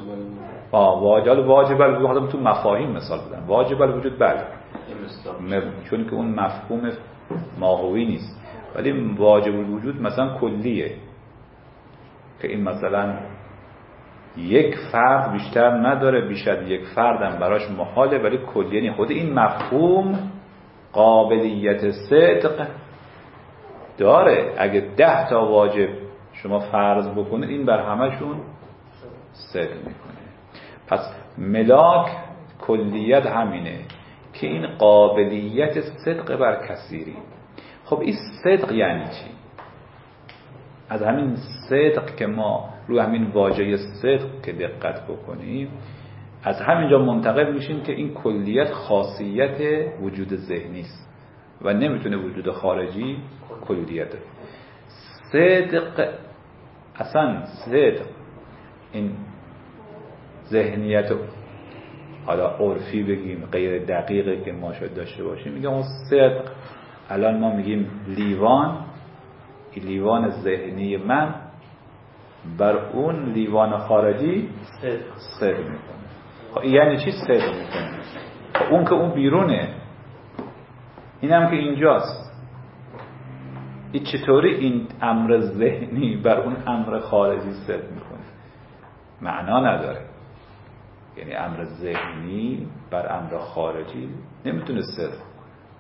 واجب الوجود، تو مفاهیم مثال بدن، واجب الوجود بله، چون که اون مفهوم ماهوی نیست، ولی واجب الوجود مثلا کلیه که این مثلا یک فرد بیشتر نداره، بیشتر یک فردم براش محاله، ولی کلیه نیست. خود این مفهوم قابلیت صدق داره. اگه 10 تا واجب شما فرض بکنید، این بر همشون صدق میکنه. پس ملاک کلیت همینه که این قابلیت صدق بر کثیری. خب این صدق یعنی چی؟ از همین صدق که ما رو همین واژه صدق که دقت بکنیم، از همینجا منتقل میشیم که این کلیت خاصیت وجود ذهنی است و نمیتونه وجود خارجی کلیت. صدق اصلا صدق این ذهنیت، حالا عرفی بگیم غیر دقیقه که ما شاید داشته باشیم، میگم اون صدق. الان ما میگیم لیوان ذهنی من بر اون لیوان خارجی صدق میکنه. خب یعنی چی صدق میکنه؟ خب اون که اون بیرونه، این هم که اینجاست. این چطوری این امر ذهنی بر اون امر خارجی صدق میکنه؟ معنا نداره. یعنی امر ذهنی بر امر خارجی نمیتونه صدق کنه.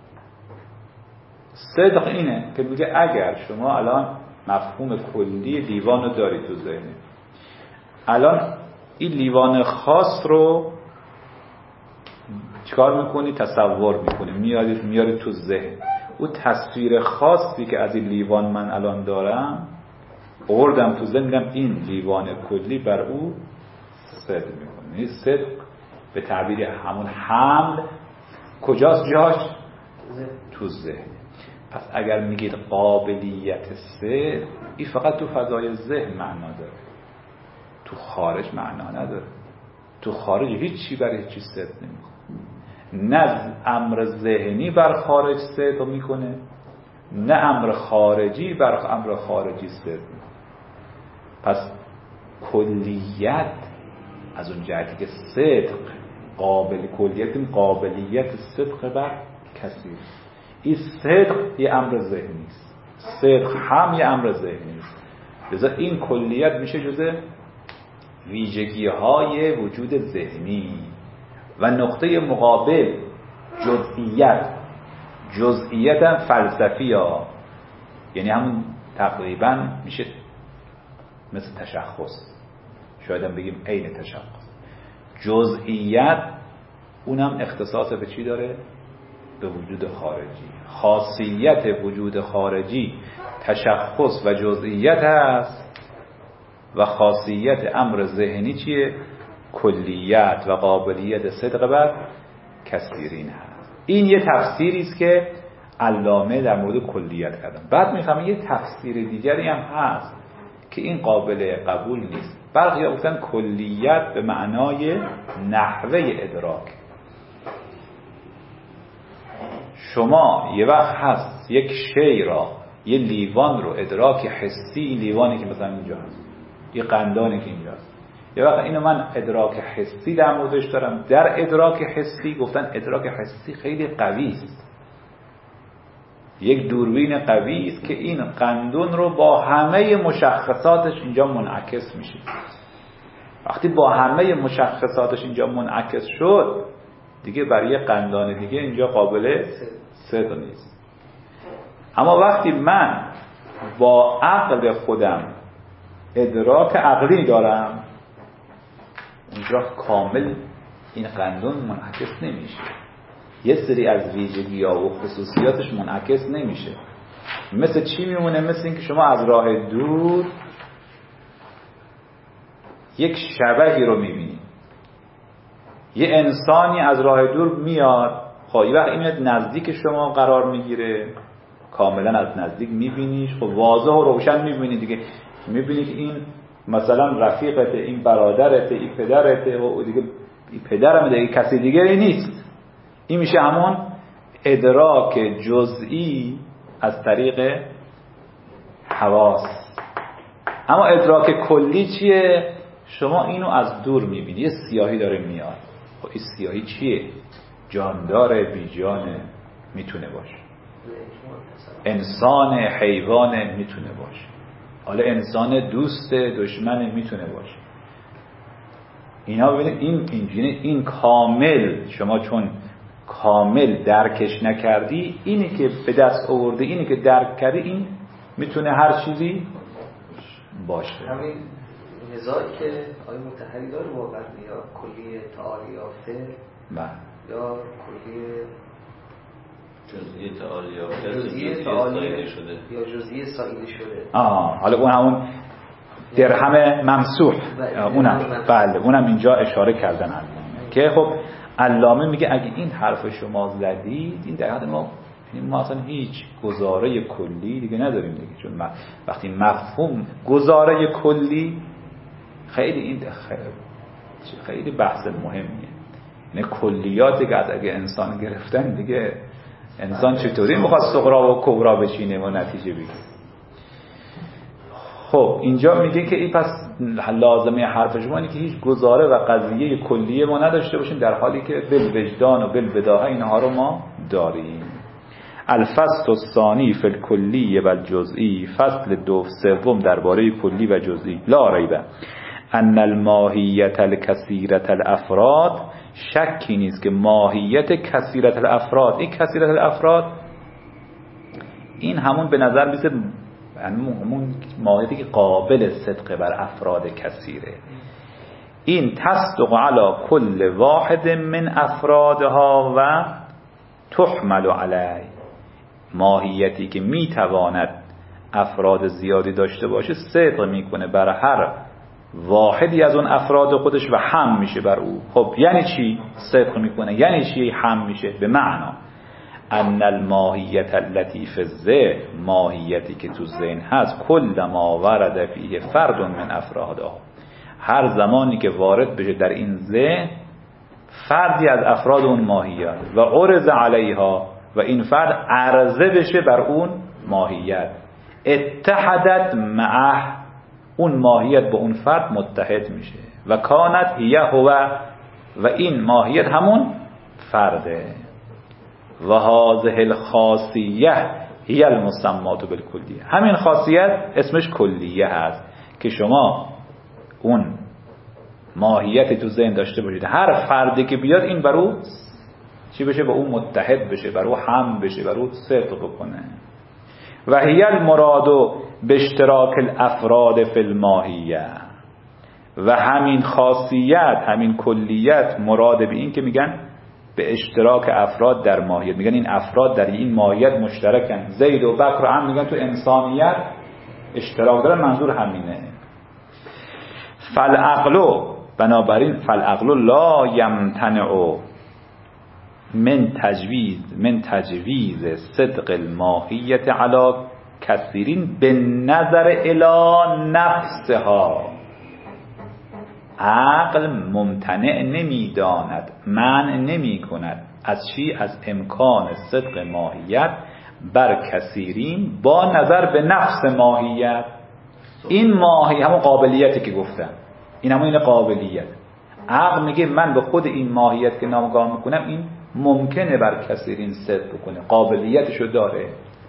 صدق اینه که میگه اگر شما الان مفهوم کلی لیوان رو داری تو ذهنی، الان این لیوان خاص رو چیکار میکنی؟ تصور میکنی، میاری تو ذهن. اون تصویر خاصی که از این لیوان من الان دارم آوردم تو ذهن، میگم این لیوان کلی بر او صدق میکنه. این صدق به تعبیر همون حمل کجاست جاش؟ تو ذهن. پس اگر میگید قابلیت صدق، این فقط تو فضای ذهن معنا داره، تو خارج معنا نداره. تو خارج هیچی برای هیچی صدق نمیکنه. نه امر ذهنی بر خارج صدق میکنه، نه امر خارجی بر امر خارجی صدق میکنه. پس کلیت از اون جهتی که صدق قابلیت صدق بر کثیر. این صدق یه امر ذهنی است، صدق هم یه امر ذهنی است. لذا این کلیت میشه جزء ویژگی‌های وجود ذهنی. و نقطه مقابل جزئیت هم فلسفی ها، یعنی همون تقریبا میشه مثل تشخص، شاید هم بگیم عین تشخص. جزئیت اونم اختصاص به چی داره؟ به وجود خارجی. خاصیت وجود خارجی تشخص و جزئیت هست و خاصیت امر ذهنی چیه؟ کلیت و قابلیت صدق بر کثیرین هست. این یه تفسیری است که علامه در مورد کلیت کردن. بعد میفهمیم یه تفسیر دیگری هم هست که این قابل قبول نیست. برخی گفتن کلیت به معنای نحوه ادراک. شما یه وقت هست یک شی را، یه لیوان رو ادراک حسی، این لیوانی که مثلا اینجا هست، یه قندانی که اینجاست، یه وقت اینو من ادراک حسی در موردش دارم. در ادراک حسی گفتن ادراک حسی خیلی قوی است، یک دوربین قوی است که این قندون رو با همه مشخصاتش اینجا منعکس میشه. وقتی با همه مشخصاتش اینجا منعکس شد، دیگه برای قندان دیگه اینجا قابل صدق نیست. اما وقتی من با عقل خودم ادراک عقلی دارم، اونجا کامل این قندون منعکس نمیشه، یه سری از ویژگی‌ها و خصوصیاتش منعکس نمیشه. مثل چی میمونه؟ مثل این که شما از راه دور یک شبحی رو میبینید، یه انسانی از راه دور میاد، خب یه وقت این نزدیک شما قرار میگیره، کاملا از نزدیک میبینیش، خب واضح و روشن میبینی دیگه، میبینی که این مثلا رفیقته، این برادرته، این پدرته و دیگه این پدرم دیگه کسی دیگری نیست. این میشه همون ادراک جزئی از طریق حواس. اما ادراک کلی چیه؟ شما اینو از دور میبینی، یه سیاهی داره میاد. خب این سیاهی چیه؟ جانداره، بیجانه، میتونه باشه، انسان، حیوان، میتونه باشه، حالا انسان دوست، دشمن، میتونه باشه. اینا ببینید این کامل، شما چون کامل درکش نکردی، اینی که به دست آورده، اینی که درک کردی، این میتونه هر چیزی باشه. همین نزاعی که آیه مطهری داره واقعا یا کلی تعالی یافته یا کلی جزئی تعالی یافته، جزئی ساییده شده یا جزئی ساییده شده. حالا اون همون درهم ممسوح، اونم اینجا اشاره کردن که خب علامه میگه اگه این حرف شما زدید، این در حد ما اصلا هیچ گزاره کلی دیگه نداریم دیگه، چون وقتی مفهوم گزاره کلی خیلی بحث مهمیه. یعنی کلیاتی که از اگه انسان گرفتن دیگه انسان چطوری میخواد صغرا و کبرا بچینه و نتیجه بگیره. خب اینجا میگه که این پس لازمه حرف شما اینه که هیچ گزاره و قضیه کلیه ما نداشته باشیم، در حالی که بالوجدان و بالبداهه اینها رو ما داریم. الفصل الثانی فی الکلی و الجزئی، فصل سوم درباره کلی و جزئی. لا ریب ان الماهیت الکثیرة الافراد، شکی نیست که ماهیت کثیرة الافراد، این کثیرة الافراد این همون به نظر میسه همون ماهیتی که قابل صدق بر افراد کثیره. این تصدق علی کل واحد من افرادها و تحمل علی، ماهیتی که میتواند افراد زیادی داشته باشه صدق میکنه بر هر واحدی از اون افراد خودش و هم میشه بر او. خب یعنی چی صدق میکنه؟ یعنی چی هم میشه؟ به معنا ان الماهیت التي فی الذهن، ماهیتی که تو ذهن هست، کل ما ورد فیه فرد من افرادها، هر زمانی که وارد بشه در این ذهن فردی از افراد اون ماهیت و عرض علیها، و این فرد عرضه بشه بر اون ماهیت، اتحدت معه، اون ماهیت با اون فرد متحد میشه و کانت هی هو، و این ماهیت همون فرده. و هذه الخاصیه هی المسمات بالکلیه، همین خاصیت اسمش کلیه هست که شما اون ماهیتی تو ذهن داشته باشید، هر فردی که بیاد این برو چی بشه؟ با اون متحد بشه، برو هم بشه، برو صدق بکنه. و هی المراد به اشتراک الافراد فی الماهیه، و همین خاصیت، همین کلیت مراد به این که میگن به اشتراک افراد در ماهیت، میگن این افراد در این ماهیت مشترکن، زید و بکر هم میگن تو انسانیت اشتراک دارن، منظور همینه. فالعقل، بنابراین فالعقل لا یمتنع من تجویز صدق الماهیت علی کثیرین به نظر الی نفسها. عقل ممتنع نمیداند، منع نمی کند از چی؟ از امکان صدق ماهیت بر کثیرین با نظر به نفس ماهیت. این ماهیت همون قابلیتی که گفتم، این همون این قابلیت. عقل میگه من به خود این ماهیت که نامگاه میکنم این ممکنه بر کثیرین صدق بکنه، قابلیتشو داره.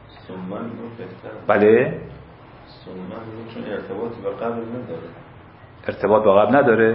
بله چون ارتباطی با قبل نداره. ارتباط با قبل نداره؟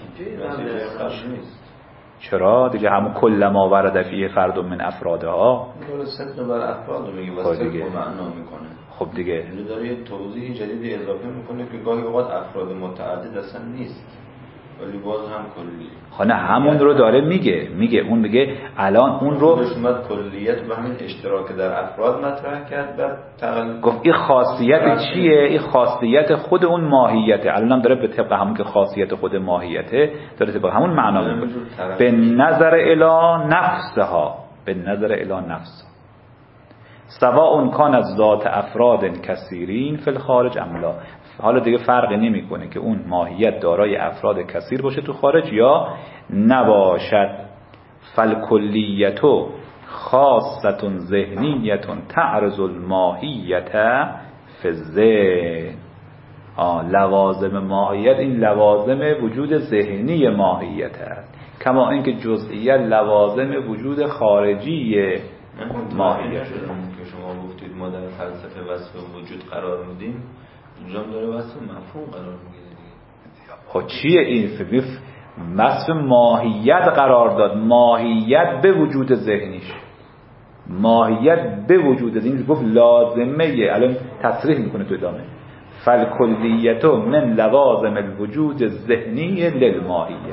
چرا؟ دیگه همون کل ما ورد فیه فرد من افرادها، داره صدق بر افراد میگه و صدق معنا میکنه. خب دیگه یعنی داره یه توضیح جدیدی اضافه میکنه که گاهی اوقات افراد متعدد اصلا نیست ولی باز هم کلی. خانه همون رو داره میگه اون میگه الان اون رو اومد کلیت و همین اشتراک در افراد مطرح کرد، بعد گفت این خاصیت چیه؟ این خاصیت خود اون ماهیته. الانم داره به طبق همون که خاصیت خود ماهیته داره طبق همون معنا میگه به نظر الی نفسها، به نظر الی نفسها. سواء کان از ذات افراد کثیرین فی الخارج ام لا. حالا دیگه فرقی نمیکنه که اون ماهیت دارای افراد کثیر باشه تو خارج یا نباشد. فالکلیت خاصة ذهنیت تعرض الماهیت فی الذهن. لوازم ماهیت این لوازم وجود ذهنی ماهیت است، کما اینکه جزئیت لوازم وجود خارجی ماهیت است. که شما گفتید ما در فلسفه وصف وجود قرار میدیم، اینجا هم داره وصف مفهوم قرار میگیره دیگه. خب چیه این؟ وصف ماهیت قرار داد، ماهیت به وجود ذهنیش، ماهیت به وجود ذهنیش گفت لازمه. الان تصریح میکنه تو ادامه فالکلیت من لوازم الوجود الذهنی للماهیه.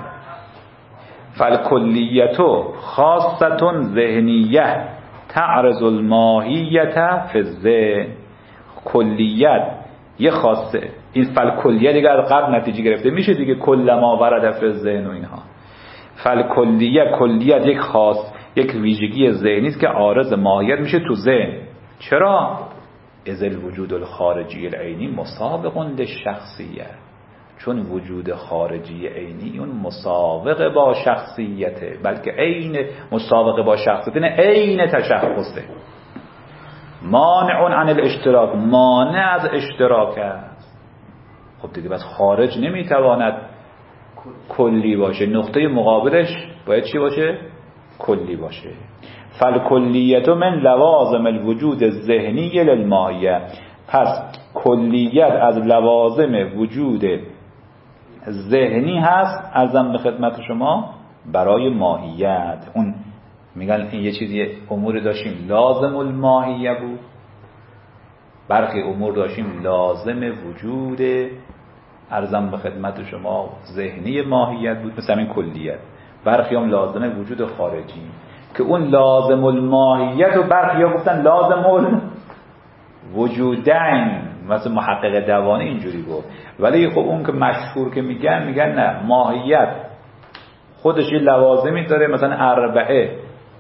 فالکلیت خاصة ذهنیه تعرض الماهیت فی الذهن. کلیت یه خاصه، این فالکلیه دیگه از قبل نتیجه گرفته میشه دیگه، کل ما ورد فی الذهن و اینها. فالکلیه، کلیت یک خاص، یک ویژگی ذهنی است که عارض ماهیت میشه تو ذهن. چرا؟ اذ الوجود الخارجی العینی مسابق للشخصیه، چون وجود خارجی عینی اون مسابقه با شخصیته، بلکه عین مسابقه با شخصیت نه، عین تشخصه. مانع عن الاشتراک، مانع از اشتراک است. خب دیگه بس خارج نمیتواند کلی باشه، نقطه مقابلش باید چی باشه؟ کلی باشه. فالکلیت من لوازم الوجود الذهنی للماهیه. پس کلیت از لوازم وجود ذهنی هست ارزم به خدمت شما برای ماهیت. اون میگن این یه چیزی امور داشتیم لازم الماهیه بود، برخی امور داشتیم لازم وجود ارزم به خدمت شما ذهنی ماهیت بود، مثل این کلیت. برخی هم لازم وجود خارجی که اون لازم الماهیت و برخی ها گفتن لازم الوجودین، مثل محقق دوانی اینجوری گفت. ولی خب اون که مشهور که میگن نه، ماهیت خودش یه لوازمی داره، مثلا اربعه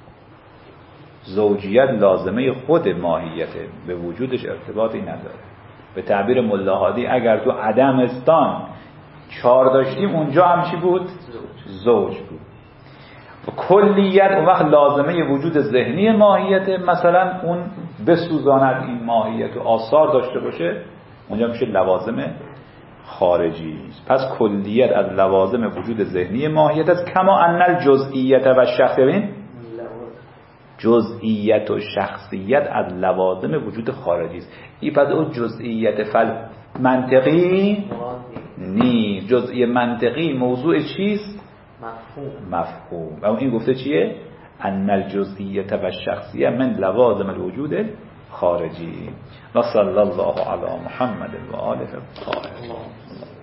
زوجیت لازمه خود ماهیته، به وجودش ارتباطی نداره. به تعبیر ملا هادی اگر تو عدمستان 4 داشتیم اونجا هم چی بود؟ زوج بود. کلیت اون وقت لازمه وجود ذهنی ماهیته، مثلا اون بسوزاند این ماهیت و آثار داشته باشه، اونجا میشه لوازم خارجی. پس کلیت از لوازم وجود ذهنی ماهیت است، کما ان الجزئیت و شخصیت، جزئیت و شخصیت از لوازم وجود خارجی است. این پس اون جزئیت منطقی نیست، جزئی منطقی موضوع چیست؟ مفهوم. اما این گفته چیه؟ ان الجزئیت و شخصیت من لوازم الوجود خارجی. و صلی الله علی محمد و آله الطاهرین.